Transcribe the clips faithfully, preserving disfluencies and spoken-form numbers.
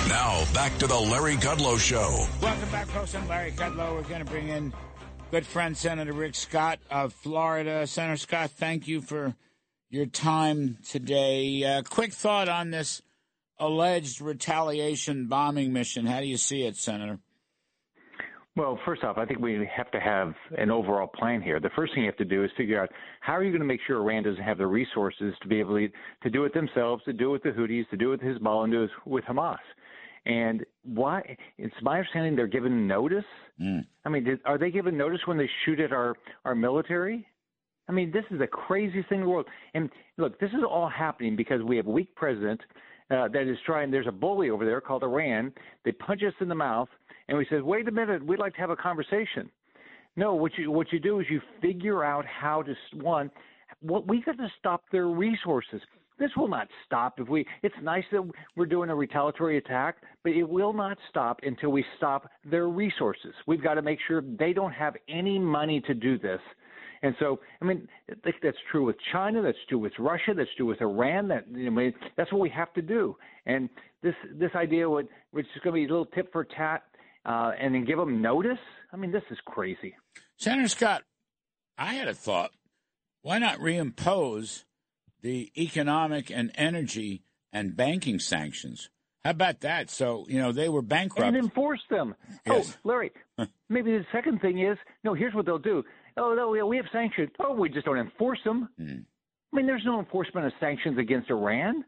Now, back to the Larry Kudlow Show. Welcome back, folks. I'm Larry Kudlow. We're going to bring in good friend Senator Rick Scott of Florida. Senator Scott, thank you for your time today. Uh, quick thought on this alleged retaliation bombing mission. How do you see it, Senator? Well, first off, I think we have to have an overall plan here. The first thing you have to do is figure out how are you going to make sure Iran doesn't have the resources to be able to, to do it themselves, to do it with the Houthis, to do it with Hezbollah, and do it with Hamas. And why? It's my understanding they're given notice. Mm. I mean, did, are they given notice when they shoot at our, our military? I mean, this is the craziest thing in the world. And look, this is all happening because we have a weak president uh, that is trying. There's a bully over there called Iran. They punch us in the mouth, and we said, "Wait a minute, we'd like to have a conversation." No, what you what you do is you figure out how to one. What we got to stop their resources. This will not stop if we – it's nice that we're doing a retaliatory attack, but it will not stop until we stop their resources. We've got to make sure they don't have any money to do this. And so, I mean, I think that's true with China. That's true with Russia. That's true with Iran. That I mean, that's what we have to do. And this this idea would which is going to be a little tit for tat uh, and then give them notice, I mean, this is crazy. Senator Scott, I had a thought. Why not reimpose the economic and energy and banking sanctions? How about that? So, you know, they were bankrupt. And enforce them. Yes. Oh, Larry, maybe the second thing is, no, here's what they'll do. Oh, no, we have sanctions. Oh, we just don't enforce them. Mm. I mean, there's no enforcement of sanctions against Iran.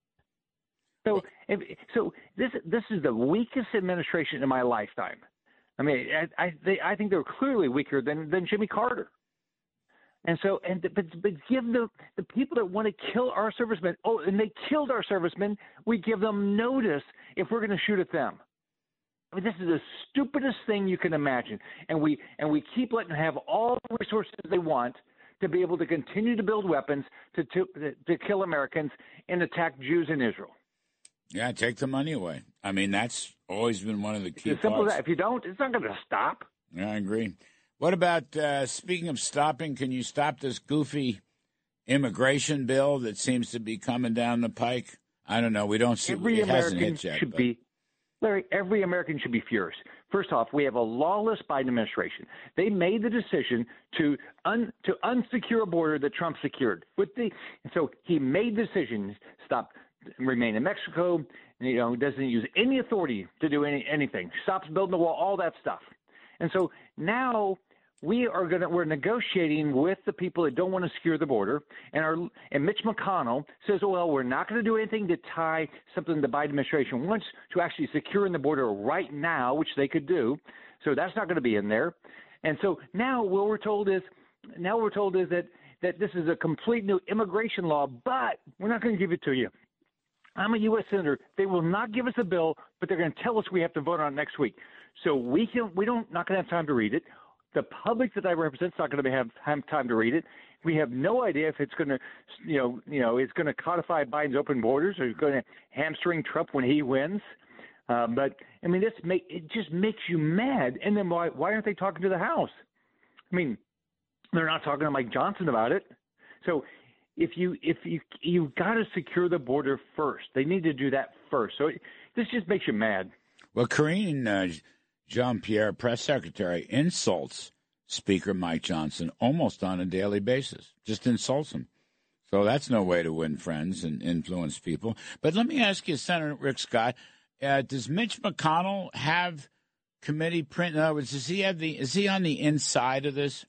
So, if, so this this is the weakest administration in my lifetime. I mean, I I, they, I think they're clearly weaker than, than Jimmy Carter. And so, and but, but give the the people that want to kill our servicemen. Oh, and they killed our servicemen. We give them notice if we're going to shoot at them. I mean, this is the stupidest thing you can imagine. And we and we keep letting them have all the resources they want to be able to continue to build weapons to to, to kill Americans and attack Jews in Israel. Yeah, take the money away. I mean, that's always been one of the key it's as simple thoughts. as that. If you don't, it's not going to stop. Yeah, I agree. What about, uh, speaking of stopping, can you stop this goofy immigration bill that seems to be coming down the pike? I don't know. We don't see every it American hasn't hit yet. Should but. be, Larry, every American should be furious. First off, we have a lawless Biden administration. They made the decision to un, to unsecure a border that Trump secured. With the so he made the decision stop remain in Mexico. You know, doesn't use any authority to do any anything. Stops building the wall, all that stuff. And so now we are going to we're negotiating with the people that don't want to secure the border, and our and Mitch McConnell says, well, we're not going to do anything to tie something the Biden administration wants to actually securing the border right now, which they could do. So that's not going to be in there. And so now what we're told is now we're told is that that this is a complete new immigration law, but we're not going to give it to you. I'm a U S senator. They will not give us a bill, but they're going to tell us we have to vote on it next week. So we can we don't not going to have time to read it. The public that I represent is not going to have, have time to read it. We have no idea if it's going to, you know, you know, it's going to codify Biden's open borders or it's going to hamstring Trump when he wins. Uh, but I mean, this make it just makes you mad. And then why why aren't they talking to the House? I mean, they're not talking to Mike Johnson about it. So if you if you you've got to secure the border first, they need to do that first. So it, this just makes you mad. Well, Karine uh, Jean-Pierre, press secretary, insults Speaker Mike Johnson almost on a daily basis, just insults him. So that's no way to win friends and influence people. But let me ask you, Senator Rick Scott, uh, does Mitch McConnell have committee print? In other words, does he have the, is he on the inside of this?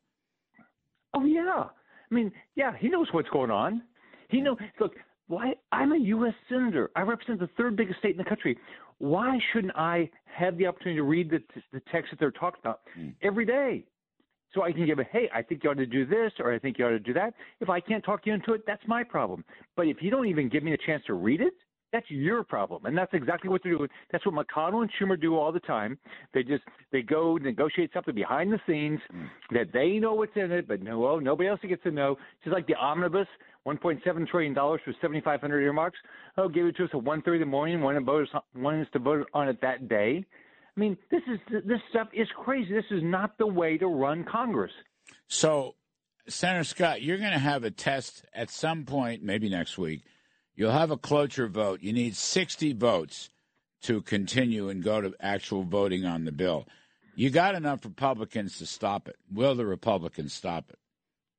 Oh, yeah. I mean, yeah, he knows what's going on. He knows, look, why I'm a U S senator. I represent the third biggest state in the country. Why shouldn't I have the opportunity to read the, the text that they're talking about mm. every day? So I can give a, hey, I think you ought to do this, or I think you ought to do that. If I can't talk you into it, that's my problem. But if you don't even give me a chance to read it, that's your problem. And that's exactly what they're doing. That's what McConnell and Schumer do all the time. They just, they go negotiate something behind the scenes mm. that they know what's in it, but no, well, nobody else gets to know. Just like the omnibus, one point seven trillion dollars for seventy-five hundred earmarks. Oh, give it to us at one thirty in the morning, wanting us to vote on it that day. I mean, this is this stuff is crazy. This is not the way to run Congress. So, Senator Scott, you're going to have a test at some point, maybe next week. You'll have a cloture vote. You need sixty votes to continue and go to actual voting on the bill. You got enough Republicans to stop it. Will the Republicans stop it?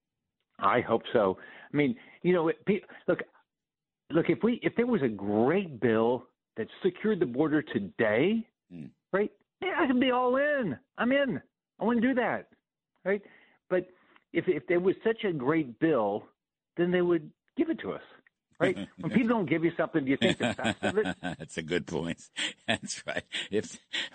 I hope so. I mean, you know, look, look. If we if there was a great bill that secured the border today, mm. right? Yeah, I could be all in. I'm in. I want to do that, right? But if if there was such a great bill, then they would give it to us. Right? When people don't give you something, do you think they're fast of it? That's a good point. That's right. If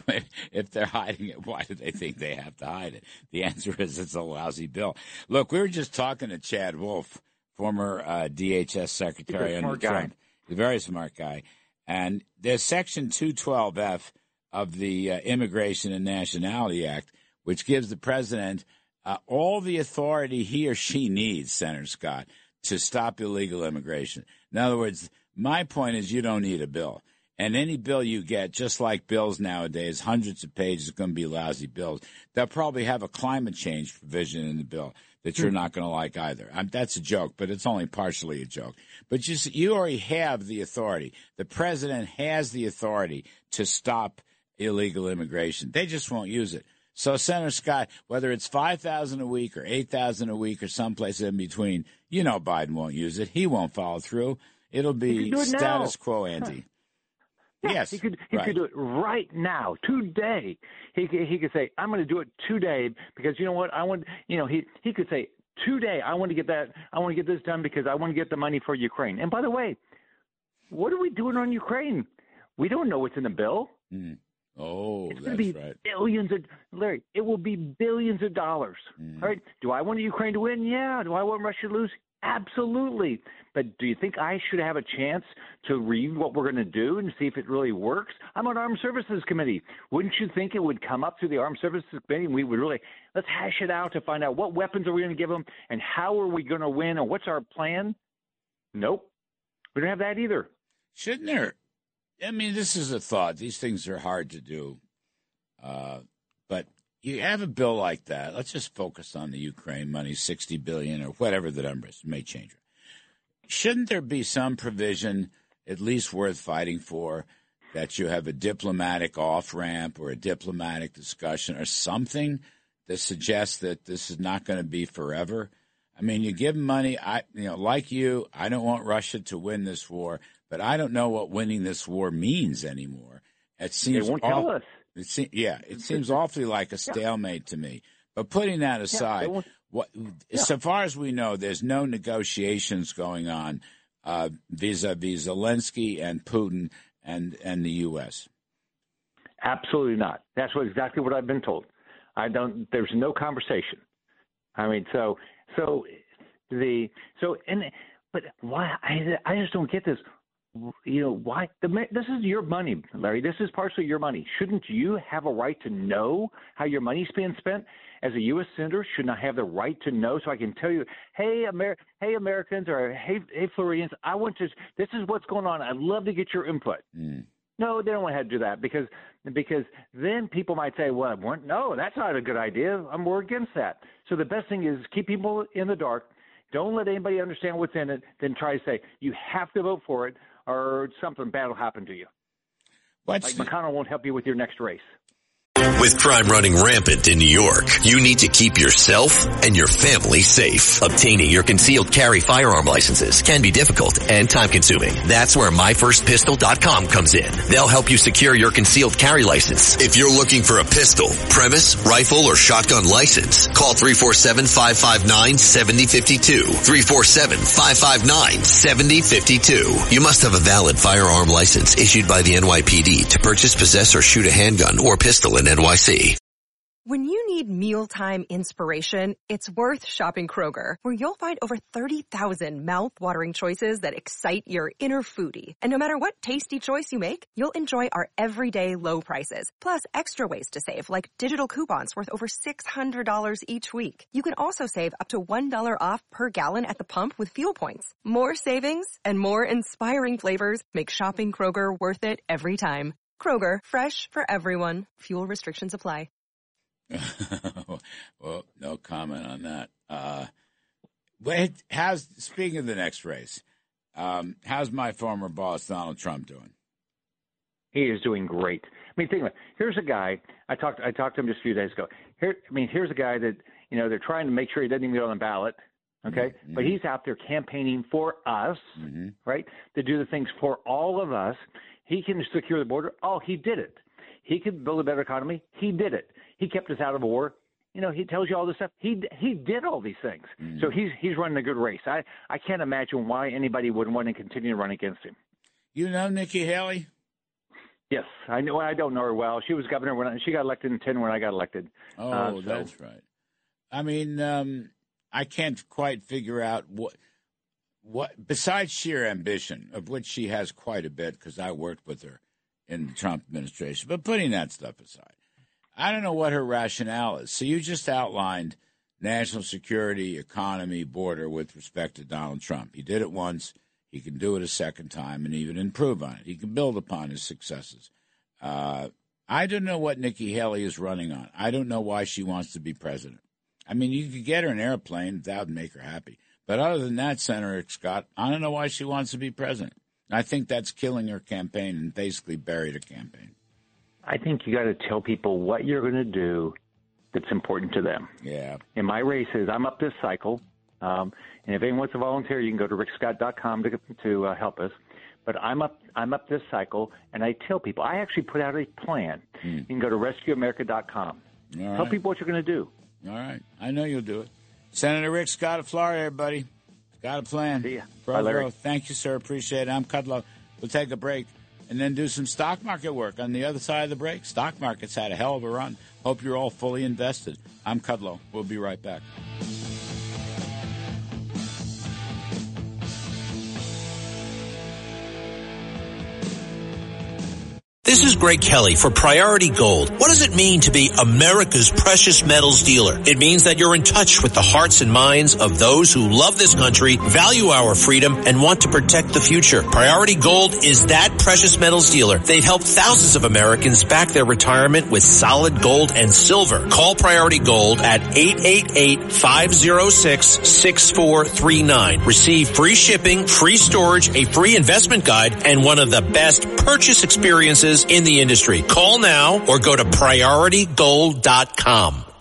if they're hiding it, why do they think they have to hide it? The answer is it's a lousy bill. Look, we were just talking to Chad Wolf, former uh, D H S secretary under Trump. He's a very smart guy. And there's Section two twelve F of the uh, Immigration and Nationality Act, which gives the president uh, all the authority he or she needs, Senator Scott, to stop illegal immigration. In other words, my point is you don't need a bill. And any bill you get, just like bills nowadays, hundreds of pages, are going to be lousy bills. They'll probably have a climate change provision in the bill that you're not going to like either. I'm, that's a joke, but it's only partially a joke. But you, you already have the authority. The president has the authority to stop illegal immigration. They just won't use it. So, Senator Scott, whether it's five thousand dollars a week or eight thousand dollars a week or someplace in between, you know Biden won't use it. He won't follow through. It'll be it status now. quo ante. Yeah, yes. He could he right. could do it right now, today. He could, he could say, I'm going to do it today because you know what? I want, you know, he, he could say, today, I want to get that, I want to get this done because I want to get the money for Ukraine. And by the way, what are we doing on Ukraine? We don't know what's in the bill. Mm. Oh, it's that's be right. Billions of Larry, it will be billions of dollars. Mm. All right. Do I want Ukraine to win? Yeah. Do I want Russia to lose? Absolutely. But do you think I should have a chance to read what we're going to do and see if it really works? I'm on Armed Services Committee. Wouldn't you think it would come up through the Armed Services Committee and we would really let's hash it out to find out what weapons are we going to give them and how are we going to win and what's our plan? Nope. We don't have that either. Shouldn't there? I mean, this is a thought. These things are hard to do. Uh, but you have a bill like that. Let's just focus on the Ukraine money, sixty billion dollars or whatever the number is. It may change it. Shouldn't there be some provision, at least worth fighting for, that you have a diplomatic off-ramp or a diplomatic discussion or something that suggests that this is not going to be forever? I mean, you give money. I, you know, like you, I don't want Russia to win this war. But I don't know what winning this war means anymore. It seems they won't aw- tell us. It se- yeah, it seems awfully like a stalemate yeah. to me. But putting that aside, yeah, what, yeah. so far as we know, there's no negotiations going on uh, vis-a-vis Zelensky and Putin and, and the U S. Absolutely not. That's what exactly what I've been told. I don't. There's no conversation. I mean, so so the so and but why? I I just don't get this. You know, why? The, this is your money, Larry. This is partially your money. Shouldn't you have a right to know how your money's being spent? As a U S senator, shouldn't I have the right to know so I can tell you, hey, Amer- hey Americans, or hey, hey Floridians, I want to, this is what's going on. I'd love to get your input. Mm. No, they don't want to do that because because then people might say, well, no, that's not a good idea. I'm more against that. So the best thing is keep people in the dark. Don't let anybody understand what's in it. Then try to say, you have to vote for it, or something bad will happen to you. What's like McConnell won't help you with your next race. With crime running rampant in New York, you need to keep yourself and your family safe. Obtaining your concealed carry firearm licenses can be difficult and time-consuming. That's where my first pistol dot com comes in. They'll help you secure your concealed carry license. If you're looking for a pistol, premise, rifle, or shotgun license, call three four seven, five five nine, seven zero five two. three four seven, five five nine, seven zero five two. You must have a valid firearm license issued by the N Y P D to purchase, possess, or shoot a handgun or pistol in N Y C. When you need mealtime inspiration, it's worth shopping Kroger, where you'll find over thirty thousand mouth-watering choices that excite your inner foodie. And no matter what tasty choice you make, you'll enjoy our everyday low prices, plus extra ways to save, like digital coupons worth over six hundred dollars each week. You can also save up to one dollar off per gallon at the pump with fuel points. More savings and more inspiring flavors make shopping Kroger worth it every time. Kroger, fresh for everyone. Fuel restrictions apply. Well, no comment on that. Uh, wait, how's speaking of the next race? Um, how's my former boss Donald Trump doing? He is doing great. I mean, think about it. Here's a guy. I talked. I talked to him just a few days ago. Here, I mean, here's a guy that you know they're trying to make sure he doesn't even get on the ballot. Okay, mm-hmm. But he's out there campaigning for us, mm-hmm. right? To do the things for all of us. He can secure the border. Oh, he did it. He could build a better economy. He did it. He kept us out of a war. You know, he tells you all this stuff. He he did all these things. Mm-hmm. So he's he's running a good race. I, I can't imagine why anybody would want to continue to run against him. You know Nikki Haley? Yes, I know. I don't know her well. She was governor when I, she got elected in ten when I got elected. Oh, uh, so. That's right. I mean, um, I can't quite figure out what what besides sheer ambition, of which she has quite a bit because I worked with her in the Trump administration. But putting that stuff aside, I don't know what her rationale is. So you just outlined national security, economy, border with respect to Donald Trump. He did it once. He can do it a second time and even improve on it. He can build upon his successes. Uh, I don't know what Nikki Haley is running on. I don't know why she wants to be president. I mean, you could get her an airplane. That would make her happy. But other than that, Senator Scott, I don't know why she wants to be president. I think that's killing her campaign and basically buried her campaign. I think you got to tell people what you're going to do that's important to them. Yeah. In my races, I'm up this cycle. Um, and if anyone wants to volunteer, you can go to rick scott dot com to to uh, help us. But I'm up I'm up this cycle, and I tell people, I actually put out a plan. Mm. You can go to rescue america dot com. All right. Tell people what you're going to do. All right. I know you'll do it. Senator Rick Scott of Florida, everybody. Got a plan. See ya. Bro, Bye, Larry. bro. Thank you, sir. Appreciate it. I'm Kudlow. We'll take a break and then do some stock market work on the other side of the break. Stock market's had a hell of a run. Hope you're all fully invested. I'm Kudlow. We'll be right back. This is Greg Kelly for Priority Gold. What does it mean to be America's precious metals dealer? It means that you're in touch with the hearts and minds of those who love this country, value our freedom, and want to protect the future. Priority Gold is that precious metals dealer. They've helped thousands of Americans back their retirement with solid gold and silver. Call Priority Gold at eight eight eight, five oh six, six four three nine. Receive free shipping, free storage, a free investment guide, and one of the best purchase experiences in the industry. Call now or go to priority gold dot com.